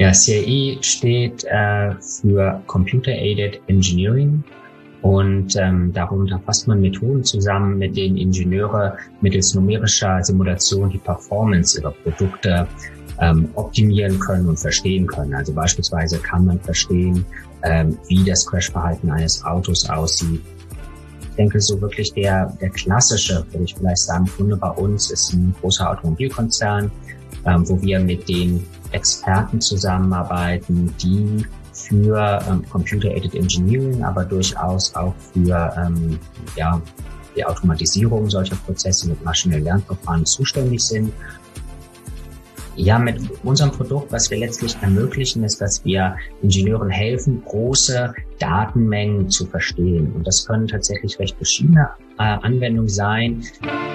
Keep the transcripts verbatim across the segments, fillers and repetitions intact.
Ja, C A E steht äh, für Computer Aided Engineering und ähm, darunter fasst man Methoden zusammen, mit denen Ingenieure mittels numerischer Simulation die Performance ihrer Produkte ähm, optimieren können und verstehen können. Also beispielsweise kann man verstehen, ähm, wie das Crashverhalten eines Autos aussieht. Ich denke, so wirklich der, der klassische, würde ich vielleicht sagen, Kunde bei uns ist ein großer Automobilkonzern, ähm, wo wir mit den Experten zusammenarbeiten, die für ähm, Computer-Aided Engineering, aber durchaus auch für ähm, ja, die Automatisierung solcher Prozesse mit maschinellen Lernverfahren zuständig sind. Ja, mit unserem Produkt, was wir letztlich ermöglichen, ist, dass wir Ingenieuren helfen, große Datenmengen zu verstehen. Und das können tatsächlich recht verschiedene äh, Anwendungen sein.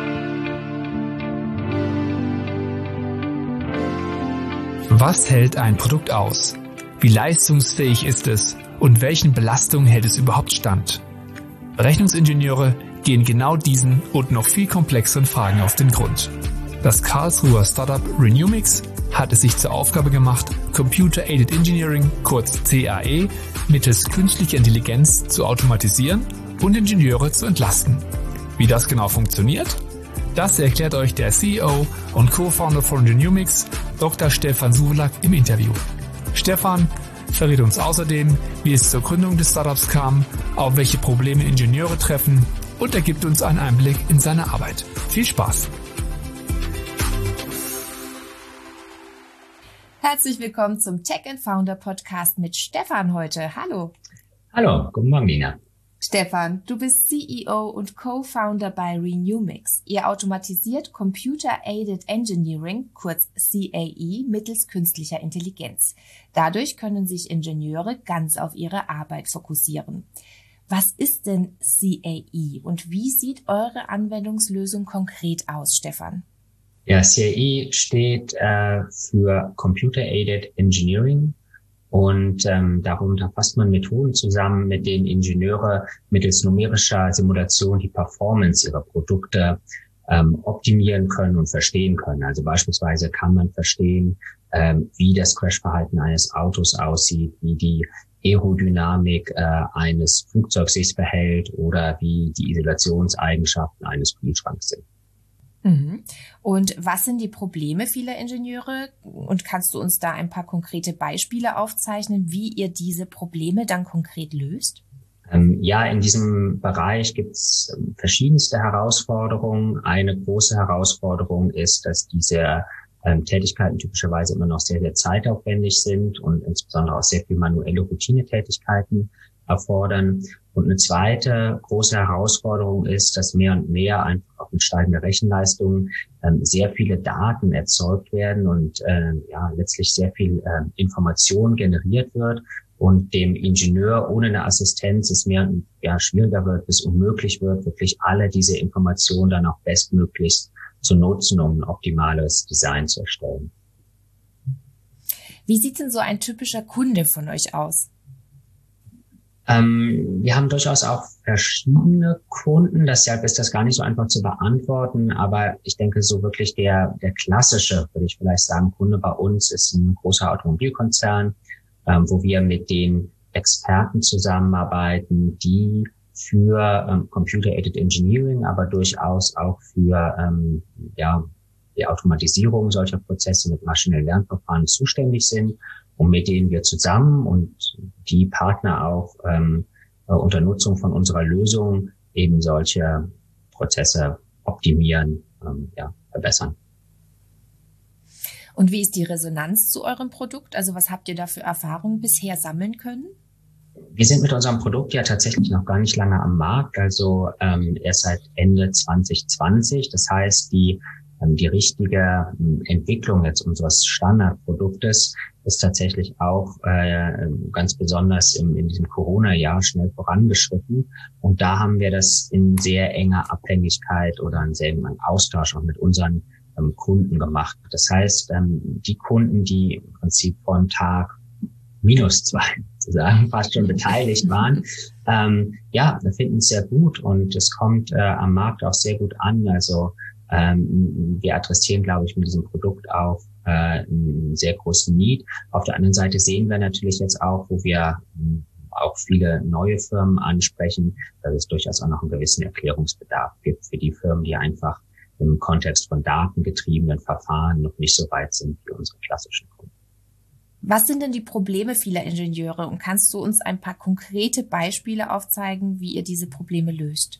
Was hält ein Produkt aus? Wie leistungsfähig ist es? Und welchen Belastungen hält es überhaupt stand? Berechnungsingenieure gehen genau diesen und noch viel komplexeren Fragen auf den Grund. Das Karlsruher Startup Renewmix hat es sich zur Aufgabe gemacht, Computer Aided Engineering, kurz C A E, mittels künstlicher Intelligenz zu automatisieren und Ingenieure zu entlasten. Wie das genau funktioniert? Das erklärt euch der C E O und Co-Founder von Renewmix, Doktor Stefan Suwlak, im Interview. Stefan verrät uns außerdem, wie es zur Gründung des Startups kam, auf welche Probleme Ingenieure treffen und er gibt uns einen Einblick in seine Arbeit. Viel Spaß! Herzlich willkommen zum Tech and Founder Podcast mit Stefan heute. Hallo. Hallo, guten Morgen, Nina. Stefan, du bist C E O und Co-Founder bei Renewmix. Ihr automatisiert Computer Aided Engineering, kurz C A E, mittels künstlicher Intelligenz. Dadurch können sich Ingenieure ganz auf ihre Arbeit fokussieren. Was ist denn C A E und wie sieht eure Anwendungslösung konkret aus, Stefan? Ja, C A E steht äh, für Computer Aided Engineering. Und ähm, darunter fasst man Methoden zusammen, mit denen Ingenieure mittels numerischer Simulation die Performance ihrer Produkte ähm, optimieren können und verstehen können. Also beispielsweise kann man verstehen, ähm, wie das Crashverhalten eines Autos aussieht, wie die Aerodynamik äh, eines Flugzeugs sich verhält oder wie die Isolationseigenschaften eines Kühlschranks sind. Und was sind die Probleme vieler Ingenieure? Und kannst du uns da ein paar konkrete Beispiele aufzeichnen, wie ihr diese Probleme dann konkret löst? Ähm, ja, in diesem Bereich gibt es ähm, verschiedenste Herausforderungen. Eine große Herausforderung ist, dass diese ähm, Tätigkeiten typischerweise immer noch sehr, sehr zeitaufwendig sind und insbesondere auch sehr viel manuelle Routinetätigkeiten erfordern. Und eine zweite große Herausforderung ist, dass mehr und mehr einfach auch mit steigender Rechenleistung ähm, sehr viele Daten erzeugt werden und äh, ja letztlich sehr viel äh, Information generiert wird und dem Ingenieur ohne eine Assistenz es mehr ja, schwieriger wird, bis unmöglich wird, wirklich alle diese Informationen dann auch bestmöglichst zu nutzen, um ein optimales Design zu erstellen. Wie sieht denn so ein typischer Kunde von euch aus? Ähm, wir haben durchaus auch verschiedene Kunden, deshalb ist das gar nicht so einfach zu beantworten, aber ich denke, so wirklich der der klassische, würde ich vielleicht sagen, Kunde bei uns ist ein großer Automobilkonzern, ähm, wo wir mit den Experten zusammenarbeiten, die für ähm, Computer Aided Engineering, aber durchaus auch für ähm, ja die Automatisierung solcher Prozesse mit maschinellen Lernverfahren zuständig sind. Und mit denen wir zusammen und die Partner auch ähm, unter Nutzung von unserer Lösung eben solche Prozesse optimieren, ähm, ja, verbessern. Und wie ist die Resonanz zu eurem Produkt? Also was habt ihr da für Erfahrungen bisher sammeln können? Wir sind mit unserem Produkt ja tatsächlich noch gar nicht lange am Markt, also ähm, erst seit Ende zwanzig zwanzig. Das heißt, die Die richtige Entwicklung jetzt unseres Standardproduktes ist tatsächlich auch äh, ganz besonders im, in diesem Corona-Jahr schnell vorangeschritten. Und da haben wir das in sehr enger Abhängigkeit oder in sehr engen Austausch auch mit unseren ähm, Kunden gemacht. Das heißt, ähm, die Kunden, die im Prinzip von Tag minus zwei sozusagen fast schon beteiligt waren, ähm, ja, wir finden es sehr gut und es kommt äh, am Markt auch sehr gut an. Also Ähm, wir adressieren, glaube ich, mit diesem Produkt auch äh, einen sehr großen Need. Auf der anderen Seite sehen wir natürlich jetzt auch, wo wir ähm, auch viele neue Firmen ansprechen, dass es durchaus auch noch einen gewissen Erklärungsbedarf gibt für die Firmen, die einfach im Kontext von datengetriebenen Verfahren noch nicht so weit sind wie unsere klassischen Kunden. Was sind denn die Probleme vieler Ingenieure und kannst du uns ein paar konkrete Beispiele aufzeigen, wie ihr diese Probleme löst?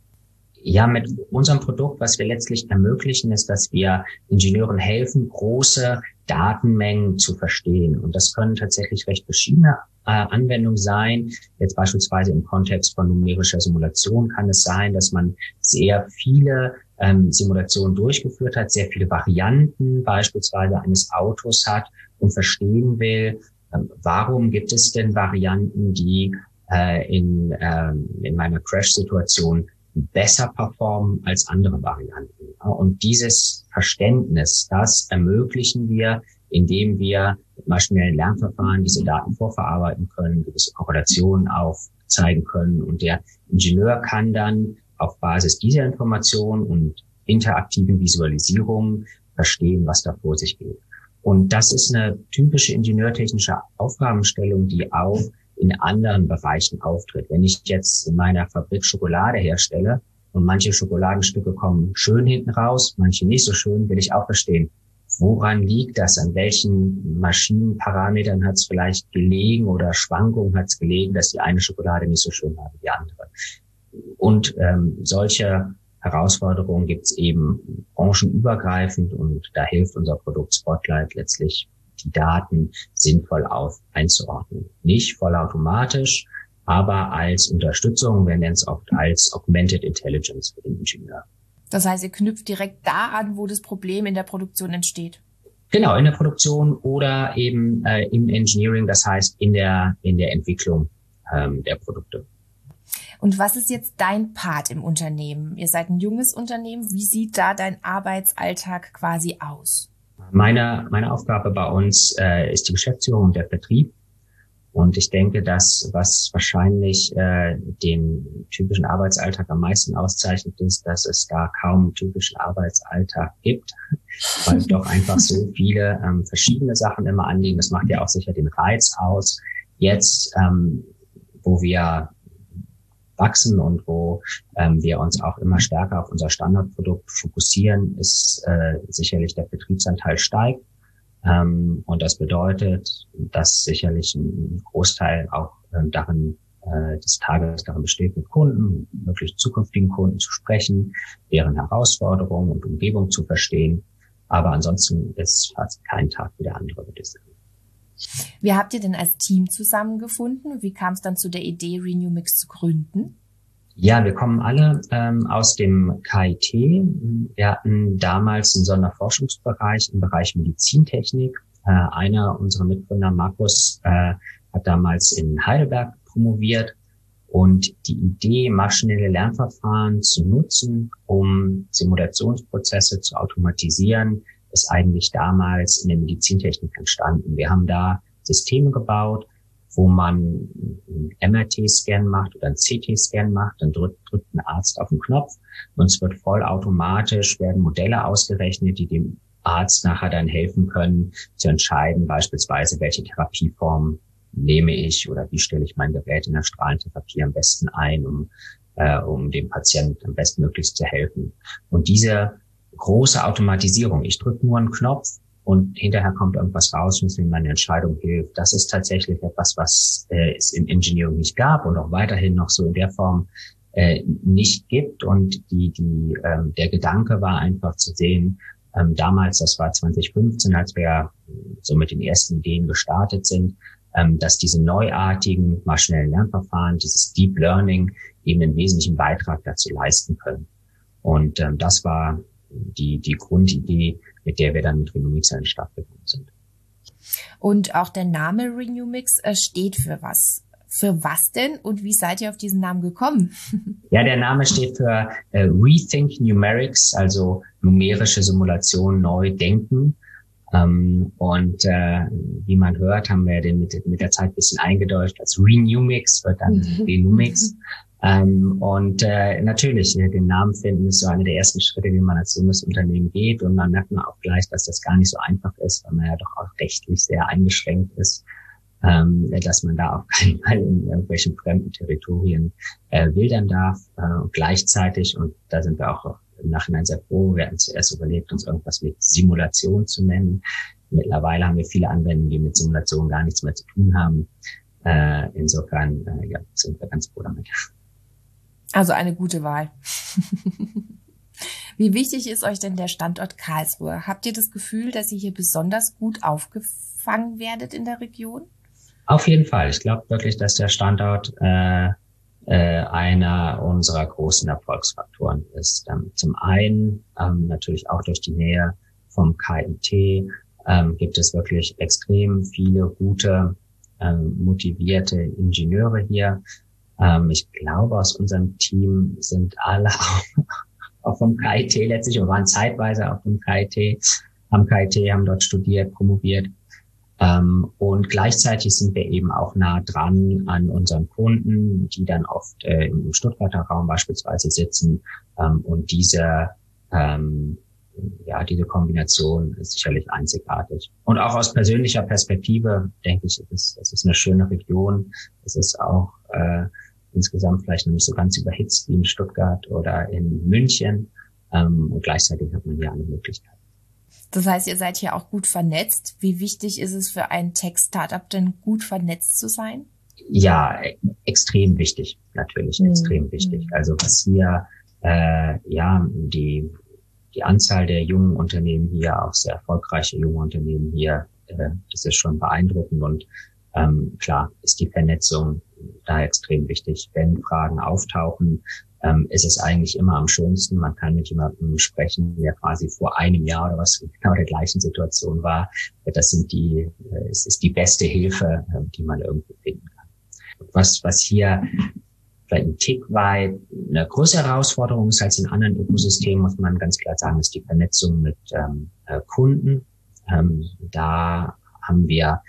Ja, mit unserem Produkt, was wir letztlich ermöglichen, ist, dass wir Ingenieuren helfen, große Datenmengen zu verstehen. Und das können tatsächlich recht verschiedene äh, Anwendungen sein. Jetzt beispielsweise im Kontext von numerischer Simulation kann es sein, dass man sehr viele ähm, Simulationen durchgeführt hat, sehr viele Varianten beispielsweise eines Autos hat und verstehen will, ähm, warum gibt es denn Varianten, die äh, in, ähm, in meiner Crash-Situation besser performen als andere Varianten. Und dieses Verständnis, das ermöglichen wir, indem wir mit maschinellen Lernverfahren diese Daten vorverarbeiten können, gewisse Korrelationen aufzeigen können. Und der Ingenieur kann dann auf Basis dieser Informationen und interaktiven Visualisierungen verstehen, was da vor sich geht. Und das ist eine typische ingenieurtechnische Aufgabenstellung, die auch in anderen Bereichen auftritt. Wenn ich jetzt in meiner Fabrik Schokolade herstelle und manche Schokoladenstücke kommen schön hinten raus, manche nicht so schön, will ich auch verstehen, woran liegt das, an welchen Maschinenparametern hat es vielleicht gelegen oder Schwankungen hat es gelegen, dass die eine Schokolade nicht so schön war wie die andere. Und ähm, solche Herausforderungen gibt es eben branchenübergreifend und da hilft unser Produkt Spotlight letztlich, die Daten sinnvoll auf einzuordnen. Nicht vollautomatisch, aber als Unterstützung, wir nennen es oft als Augmented Intelligence für den Ingenieur. Das heißt, ihr knüpft direkt da an, wo das Problem in der Produktion entsteht. Genau, in der Produktion oder eben äh, im Engineering, das heißt in der in der Entwicklung ähm, der Produkte. Und was ist jetzt dein Part im Unternehmen? Ihr seid ein junges Unternehmen. Wie sieht da dein Arbeitsalltag quasi aus? Meine, meine Aufgabe bei uns äh, ist die Geschäftsführung und der Vertrieb. Und ich denke, das, was wahrscheinlich äh, den typischen Arbeitsalltag am meisten auszeichnet, ist, dass es da kaum einen typischen Arbeitsalltag gibt, weil doch einfach so viele ähm, verschiedene Sachen immer anliegen. Das macht ja auch sicher den Reiz aus. Jetzt, ähm, wo wir wachsen und wo ähm, wir uns auch immer stärker auf unser Standardprodukt fokussieren, ist äh, sicherlich der Betriebsanteil steigt. Ähm, und das bedeutet, dass sicherlich ein Großteil auch ähm, darin äh, des Tages darin besteht, mit Kunden, möglichst zukünftigen Kunden zu sprechen, deren Herausforderungen und Umgebung zu verstehen. Aber ansonsten ist fast kein Tag wie der andere, würde ich sagen. Wie habt ihr denn als Team zusammengefunden? Wie kam es dann zu der Idee, RenewMix zu gründen? Ja, wir kommen alle ähm, aus dem K I T. Wir hatten damals einen Sonderforschungsbereich im Bereich Medizintechnik. Äh, einer unserer Mitgründer, Markus, äh, hat damals in Heidelberg promoviert. Und die Idee, maschinelle Lernverfahren zu nutzen, um Simulationsprozesse zu automatisieren, ist eigentlich damals in der Medizintechnik entstanden. Wir haben da Systeme gebaut, wo man einen M R T-Scan macht oder einen C T-Scan macht, dann drückt, drückt ein Arzt auf den Knopf und es wird vollautomatisch, werden Modelle ausgerechnet, die dem Arzt nachher dann helfen können, zu entscheiden, beispielsweise, welche Therapieform nehme ich oder wie stelle ich mein Gerät in der Strahlentherapie am besten ein, um, äh, um dem Patienten am bestmöglichst zu helfen. Und diese große Automatisierung, ich drücke nur einen Knopf und hinterher kommt irgendwas raus, was mir meine Entscheidung hilft. Das ist tatsächlich etwas, was äh, es im Engineering nicht gab und auch weiterhin noch so in der Form äh, nicht gibt. Und die, die, ähm, der Gedanke war einfach zu sehen, ähm, damals, das war zwanzig fünfzehn, als wir so mit den ersten Ideen gestartet sind, ähm, dass diese neuartigen maschinellen Lernverfahren, dieses Deep Learning eben einen wesentlichen Beitrag dazu leisten können. Und ähm, das war die, die Grundidee, mit der wir dann mit RenewMix an den Start gekommen sind. Und auch der Name RenewMix äh, steht für was? Für was denn und wie seid ihr auf diesen Namen gekommen? Ja, der Name steht für äh, Rethink Numerics, also numerische Simulation neu denken. Ähm, und äh, wie man hört, haben wir den mit, mit der Zeit ein bisschen eingedeutscht als RenewMix, wird dann RenewMix. Ähm, und äh, natürlich, den Namen finden ist so eine der ersten Schritte, die man als junges Unternehmen geht. Und dann merkt man auch gleich, dass das gar nicht so einfach ist, weil man ja doch auch rechtlich sehr eingeschränkt ist, ähm, dass man da auf keinen Fall in irgendwelchen fremden Territorien äh, wildern darf. Äh, und gleichzeitig, und da sind wir auch im Nachhinein sehr froh, wir hatten zuerst überlegt, uns irgendwas mit Simulation zu nennen. Mittlerweile haben wir viele Anwendungen, die mit Simulation gar nichts mehr zu tun haben. Äh, insofern äh, ja, sind wir ganz froh damit. Also eine gute Wahl. Wie wichtig ist euch denn der Standort Karlsruhe? Habt ihr das Gefühl, dass ihr hier besonders gut aufgefangen werdet in der Region? Auf jeden Fall. Ich glaube wirklich, dass der Standort äh, äh, einer unserer großen Erfolgsfaktoren ist. Ähm, zum einen ähm, natürlich auch durch die Nähe vom K I T ähm, gibt es wirklich extrem viele gute, ähm, motivierte Ingenieure hier. Ähm, ich glaube, aus unserem Team sind alle auch, auch vom K I T letztlich, oder waren zeitweise auch vom K I T, am K I T, haben dort studiert, promoviert. Ähm, und gleichzeitig sind wir eben auch nah dran an unseren Kunden, die dann oft äh, im Stuttgarter Raum beispielsweise sitzen. Ähm, und diese, ähm, ja, diese Kombination ist sicherlich einzigartig. Und auch aus persönlicher Perspektive, denke ich, es ist, es ist eine schöne Region. Es ist auch äh, insgesamt vielleicht noch nicht so ganz überhitzt wie in Stuttgart oder in München. Ähm, und gleichzeitig hat man hier eine Möglichkeit. Das heißt, ihr seid hier auch gut vernetzt. Wie wichtig ist es für ein Tech-Startup denn, gut vernetzt zu sein? Ja, extrem wichtig, natürlich, mhm. extrem wichtig. Also was hier, äh, ja, die die Anzahl der jungen Unternehmen hier, auch sehr erfolgreiche junge Unternehmen hier, äh, das ist schon beeindruckend. Und ähm, klar ist die Vernetzung da extrem wichtig. Wenn Fragen auftauchen, ähm, ist es eigentlich immer am schönsten. Man kann mit jemandem sprechen, der quasi vor einem Jahr oder was genau der gleichen Situation war. Das sind die, äh, es ist die beste Hilfe, äh, die man irgendwo finden kann. Was, was hier vielleicht ein Tick weit eine größere Herausforderung ist als in anderen Ökosystemen, muss man ganz klar sagen, ist die Vernetzung mit ähm, äh, Kunden. Ähm, da haben wir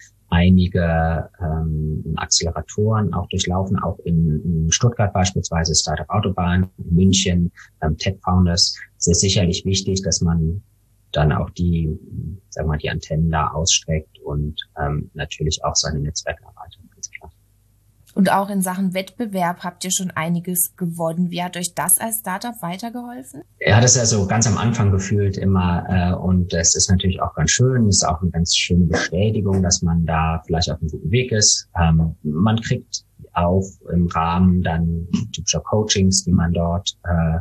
einige ähm, Acceleratoren auch durchlaufen, auch in, in Stuttgart beispielsweise, Startup Autobahn, in München, ähm, Tech Founders. Es ist sicherlich wichtig, dass man dann auch die, sagen wir mal, die Antennen da ausstreckt und ähm, natürlich auch seine Netzwerke erweitert, ganz klar. Und auch in Sachen Wettbewerb habt ihr schon einiges gewonnen. Wie hat euch das als Startup weitergeholfen? Ja, das ist ja so ganz am Anfang gefühlt immer äh, und das ist natürlich auch ganz schön. Das ist auch eine ganz schöne Bestätigung, dass man da vielleicht auf einem guten Weg ist. Ähm, man kriegt auch im Rahmen dann typischer Coachings, die man dort, äh,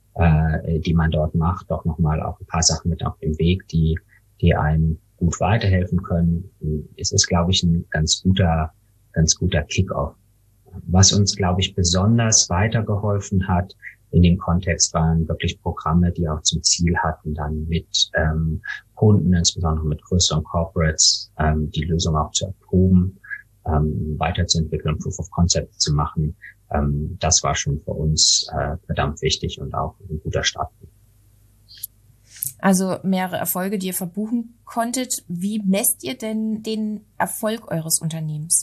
äh, die man dort macht, doch nochmal auch ein paar Sachen mit auf dem Weg, die, die einem gut weiterhelfen können. Es ist, glaube ich, ein ganz guter, ganz guter Kick-off. Was uns, glaube ich, besonders weitergeholfen hat in dem Kontext, waren wirklich Programme, die auch zum Ziel hatten, dann mit ähm, Kunden, insbesondere mit größeren Corporates, ähm, die Lösung auch zu erproben, ähm, weiterzuentwickeln, Proof of Concept zu machen. Ähm, das war schon für uns äh, verdammt wichtig und auch ein guter Start. Also mehrere Erfolge, die ihr verbuchen konntet. Wie messt ihr denn den Erfolg eures Unternehmens?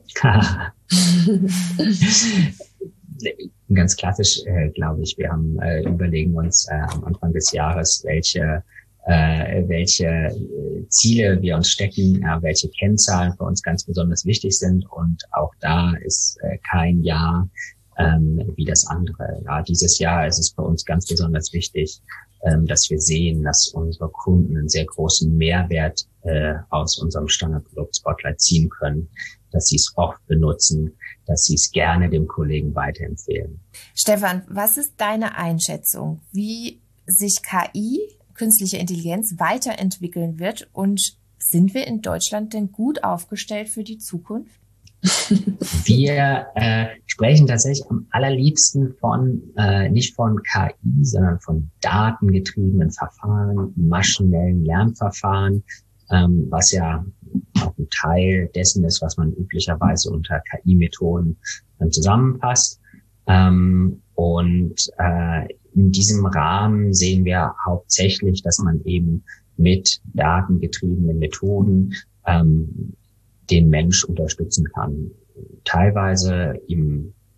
Ganz klassisch, äh, glaube ich. Wir haben äh, überlegen uns äh, am Anfang des Jahres, welche äh, welche Ziele wir uns stecken, äh, welche Kennzahlen für uns ganz besonders wichtig sind. Und auch da ist äh, kein Jahr ähm, wie das andere. Ja, dieses Jahr ist es für uns ganz besonders wichtig, ähm, dass wir sehen, dass unsere Kunden einen sehr großen Mehrwert äh, aus unserem Standardprodukt Spotlight ziehen können, dass sie es oft benutzen, dass sie es gerne dem Kollegen weiterempfehlen. Stefan, was ist deine Einschätzung, wie sich K I, künstliche Intelligenz, weiterentwickeln wird und sind wir in Deutschland denn gut aufgestellt für die Zukunft? Wir äh, sprechen tatsächlich am allerliebsten von, äh, nicht von K I, sondern von datengetriebenen Verfahren, maschinellen Lernverfahren, ähm, was ja auch ein Teil dessen ist, was man üblicherweise unter K I-Methoden ähm, zusammenfasst. Ähm, und äh, in diesem Rahmen sehen wir hauptsächlich, dass man eben mit datengetriebenen Methoden ähm, den Mensch unterstützen kann. Teilweise ihm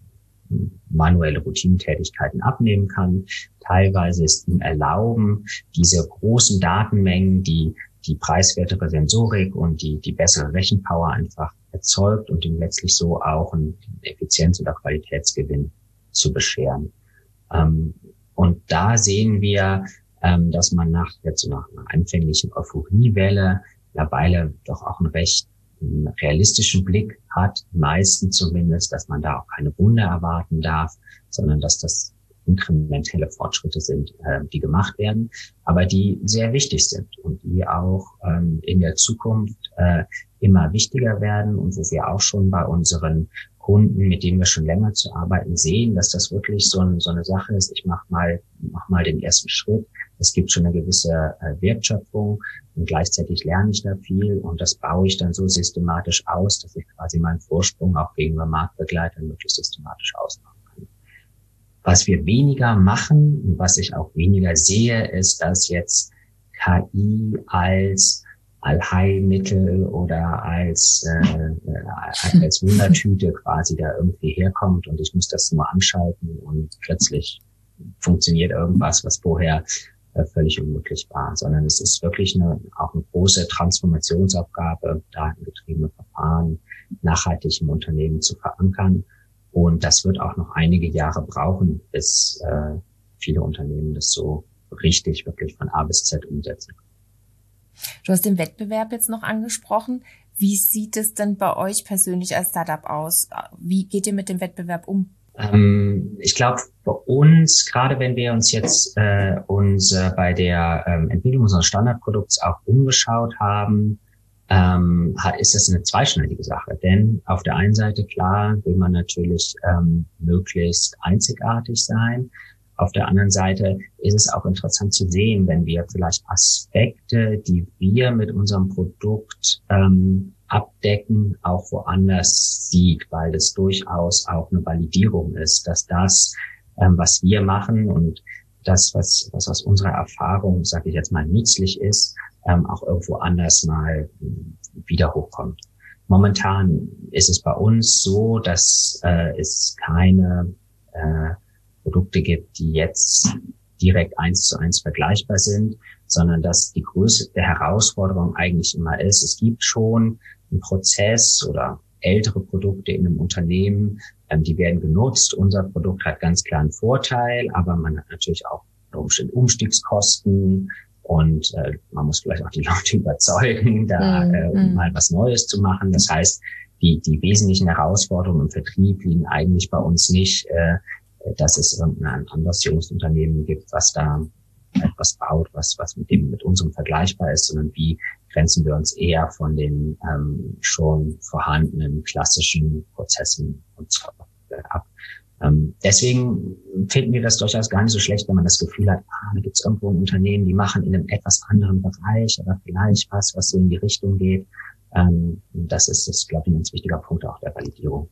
manuelle Routinetätigkeiten abnehmen kann. Teilweise ist ihm erlauben, diese großen Datenmengen, die die preiswertere Sensorik und die, die bessere Rechenpower einfach erzeugt und ihm letztlich so auch einen Effizienz- oder Qualitätsgewinn zu bescheren. Ähm, und da sehen wir, ähm, dass man nach jetzt nach einer anfänglichen Euphoriewelle mittlerweile doch auch einen recht einen realistischen Blick hat, meistens zumindest, dass man da auch keine Wunder erwarten darf, sondern dass das inkrementelle Fortschritte sind, äh, die gemacht werden, aber die sehr wichtig sind und die auch ähm, in der Zukunft äh, immer wichtiger werden und wo wir auch schon bei unseren Kunden, mit denen wir schon länger zu arbeiten, sehen, dass das wirklich so, ein, so eine Sache ist. Ich mache mal, mach mal den ersten Schritt. Es gibt schon eine gewisse äh, Wertschöpfung und gleichzeitig lerne ich da viel und das baue ich dann so systematisch aus, dass ich quasi meinen Vorsprung auch gegenüber Marktbegleitern wirklich systematisch ausmachen kann. Was wir weniger machen und was ich auch weniger sehe, ist, dass jetzt K I als Allheilmittel oder als äh, als Wundertüte quasi da irgendwie herkommt und ich muss das nur anschalten und plötzlich funktioniert irgendwas, was vorher äh, völlig unmöglich war, sondern es ist wirklich eine auch eine große Transformationsaufgabe, datengetriebene Verfahren nachhaltig im Unternehmen zu verankern. Und das wird auch noch einige Jahre brauchen, bis äh, viele Unternehmen das so richtig wirklich von A bis Z umsetzen. Du hast den Wettbewerb jetzt noch angesprochen. Wie sieht es denn bei euch persönlich als Startup aus? Wie geht ihr mit dem Wettbewerb um? Ähm, ich glaube, bei uns, gerade wenn wir uns jetzt äh, uns äh, bei der ähm, Entwicklung unseres Standardprodukts auch umgeschaut haben, ähm, ist das eine zweischneidige Sache. Denn auf der einen Seite, klar, will man natürlich ähm, möglichst einzigartig sein. Auf der anderen Seite ist es auch interessant zu sehen, wenn wir vielleicht Aspekte, die wir mit unserem Produkt ähm, abdecken, auch woanders sieht, weil das durchaus auch eine Validierung ist, dass das, ähm, was wir machen und das, was, was aus unserer Erfahrung, sage ich jetzt mal, nützlich ist, ähm, auch irgendwo anders mal wieder hochkommt. Momentan ist es bei uns so, dass äh, es keine äh, Produkte gibt, die jetzt direkt eins zu eins vergleichbar sind, sondern dass die größte Herausforderung eigentlich immer ist, es gibt schon einen Prozess oder ältere Produkte in einem Unternehmen, ähm, die werden genutzt. Unser Produkt hat ganz klar einen Vorteil, aber man hat natürlich auch unter Umständen Umstiegskosten und äh, man muss vielleicht auch die Leute überzeugen, da äh, um mal was Neues zu machen. Das heißt, die, die wesentlichen Herausforderungen im Vertrieb liegen eigentlich bei uns nicht, äh, dass es irgendein anderes Jungs-Unternehmen gibt, was da etwas baut, was was mit dem mit unserem vergleichbar ist, sondern wie grenzen wir uns eher von den ähm, schon vorhandenen klassischen Prozessen und so ab. Ähm, deswegen finden wir das durchaus gar nicht so schlecht, wenn man das Gefühl hat, ah, da gibt es irgendwo ein Unternehmen, die machen in einem etwas anderen Bereich, aber vielleicht was, was so in die Richtung geht. Ähm, das ist, das, glaube ich, ein ganz wichtiger Punkt auch der Validierung.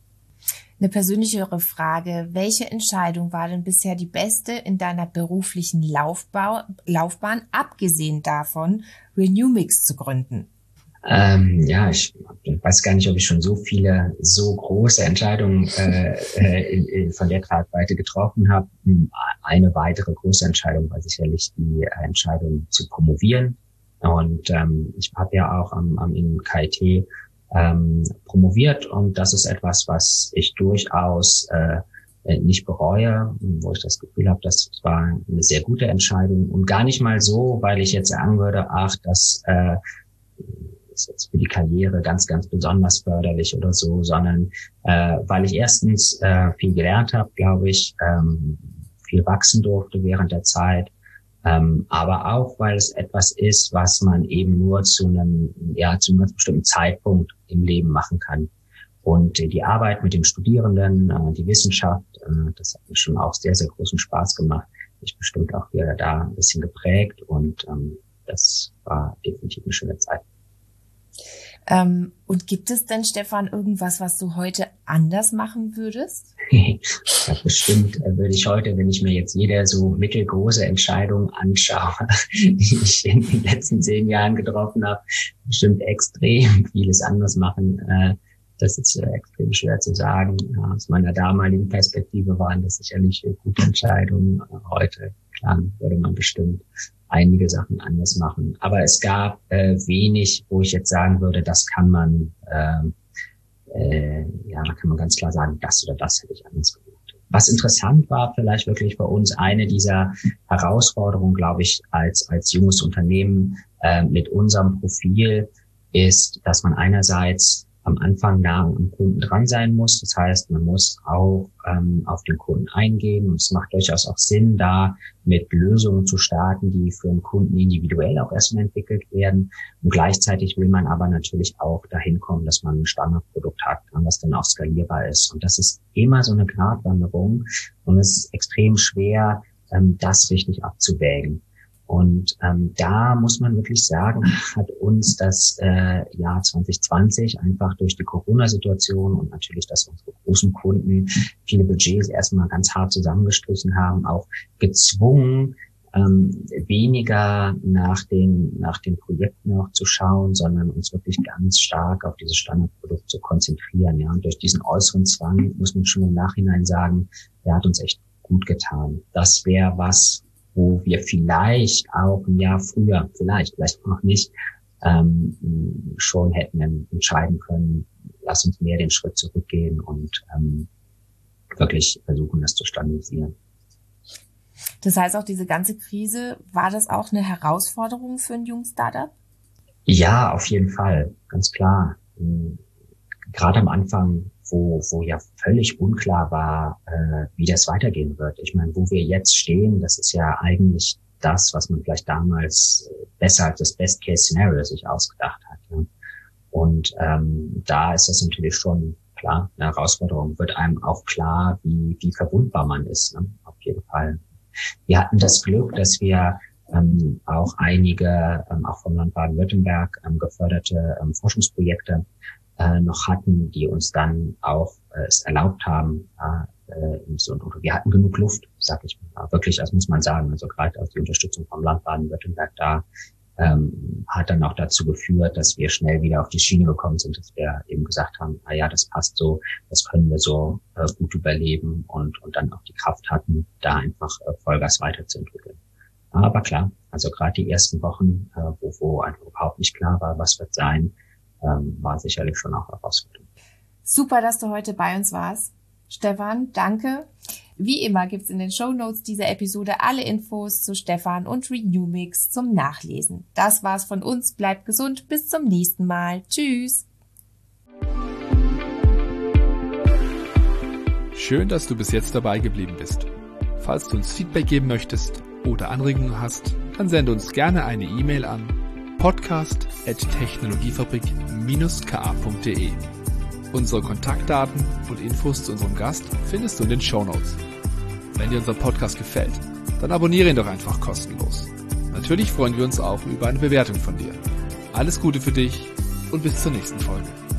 Eine persönlichere Frage. Welche Entscheidung war denn bisher die beste in deiner beruflichen Laufbau, Laufbahn, abgesehen davon, Renewmix zu gründen? Ähm, ja, ich weiß gar nicht, ob ich schon so viele, so große Entscheidungen äh, in, in, von der Tragweite getroffen habe. Eine weitere große Entscheidung war sicherlich die Entscheidung zu promovieren. Und ähm, ich habe ja auch am, am in K I T Ähm, promoviert und das ist etwas, was ich durchaus äh, nicht bereue, wo ich das Gefühl habe, das war eine sehr gute Entscheidung und gar nicht mal so, weil ich jetzt sagen würde, ach, das äh, ist jetzt für die Karriere ganz, ganz besonders förderlich oder so, sondern äh, weil ich erstens äh, viel gelernt habe, glaube ich, ähm, viel wachsen durfte während der Zeit. Ähm, aber auch, weil es etwas ist, was man eben nur zu einem, ja, zu einem bestimmten Zeitpunkt im Leben machen kann. Und äh, die Arbeit mit den Studierenden, äh, die Wissenschaft, äh, das hat mir schon auch sehr, sehr großen Spaß gemacht. Ich bestimmt auch wieder da ein bisschen geprägt und ähm, das war definitiv eine schöne Zeit. Ähm, und gibt es denn, Stefan, irgendwas, was du heute anders machen würdest? Ja, bestimmt äh, würde ich heute, wenn ich mir jetzt jede so mittelgroße Entscheidung anschaue, die ich in den letzten zehn Jahren getroffen habe, bestimmt extrem vieles anders machen. Äh, Das ist äh, extrem schwer zu sagen. Ja, aus meiner damaligen Perspektive waren das sicherlich gute Entscheidungen. Heute, klar, würde man bestimmt einige Sachen anders machen. Aber es gab äh, wenig, wo ich jetzt sagen würde, das kann man, äh, äh, ja, kann man ganz klar sagen, das oder das hätte ich anders gemacht. Was interessant war vielleicht wirklich bei uns, eine dieser Herausforderungen, glaube ich, als als junges Unternehmen äh, mit unserem Profil ist, dass man einerseits am Anfang nah am Kunden dran sein muss. Das heißt, man muss auch ähm, auf den Kunden eingehen. Und es macht durchaus auch Sinn, da mit Lösungen zu starten, die für den Kunden individuell auch erstmal entwickelt werden. Und gleichzeitig will man aber natürlich auch dahin kommen, dass man ein Standardprodukt hat, was dann auch skalierbar ist. Und das ist immer so eine Gratwanderung. Und es ist extrem schwer, ähm, das richtig abzuwägen. Und ähm, da muss man wirklich sagen, hat uns das äh, Jahr zwanzig zwanzig einfach durch die Corona-Situation und natürlich, dass unsere großen Kunden viele Budgets erstmal ganz hart zusammengestrichen haben, auch gezwungen, ähm, weniger nach den nach den Projekten auch zu schauen, sondern uns wirklich ganz stark auf dieses Standardprodukt zu konzentrieren. Ja, und durch diesen äußeren Zwang muss man schon im Nachhinein sagen, der hat uns echt gut getan. Das wäre was, wo wir vielleicht auch ein Jahr früher, vielleicht, vielleicht noch nicht, ähm, schon hätten entscheiden können, lass uns mehr den Schritt zurückgehen und ähm, wirklich versuchen, das zu standardisieren. Das heißt, auch diese ganze Krise, war das auch eine Herausforderung für ein junges Startup? Ja, auf jeden Fall, ganz klar. Gerade am Anfang, wo wo ja völlig unklar war, äh, wie das weitergehen wird. Ich meine, wo wir jetzt stehen, das ist ja eigentlich das, was man vielleicht damals besser als das Best-Case-Scenario sich ausgedacht hat. Ja. Und ähm, da ist das natürlich schon klar, eine Herausforderung. Wird einem auch klar, wie wie verwundbar man ist, ne? Auf jeden Fall. Wir hatten das Glück, dass wir ähm, auch einige, ähm, auch vom Land Baden-Württemberg ähm, geförderte ähm, Forschungsprojekte äh, noch hatten, die uns dann auch äh, es erlaubt haben. Äh, so, und wir hatten genug Luft, sag ich mal. Wirklich, das muss man sagen. Also gerade auch die Unterstützung vom Land Baden-Württemberg da ähm, hat dann auch dazu geführt, dass wir schnell wieder auf die Schiene gekommen sind, dass wir eben gesagt haben, na ja, das passt so, das können wir so äh, gut überleben und und dann auch die Kraft hatten, da einfach äh, Vollgas weiterzuentwickeln. Aber klar, also gerade die ersten Wochen, äh, wo, wo einfach überhaupt nicht klar war, was wird sein, ähm, war sicherlich schon auch herausfordernd. Super, dass du heute bei uns warst. Stefan, danke. Wie immer gibt's in den Shownotes dieser Episode alle Infos zu Stefan und Renewmix zum Nachlesen. Das war's von uns. Bleibt gesund. Bis zum nächsten Mal. Tschüss. Schön, dass du bis jetzt dabei geblieben bist. Falls du uns Feedback geben möchtest oder Anregungen hast, dann sende uns gerne eine E-Mail an podcast at technologiefabrik dash k punkt de. Unsere Kontaktdaten und Infos zu unserem Gast findest du in den Shownotes. Wenn dir unser Podcast gefällt, dann abonniere ihn doch einfach kostenlos. Natürlich freuen wir uns auch über eine Bewertung von dir. Alles Gute für dich und bis zur nächsten Folge.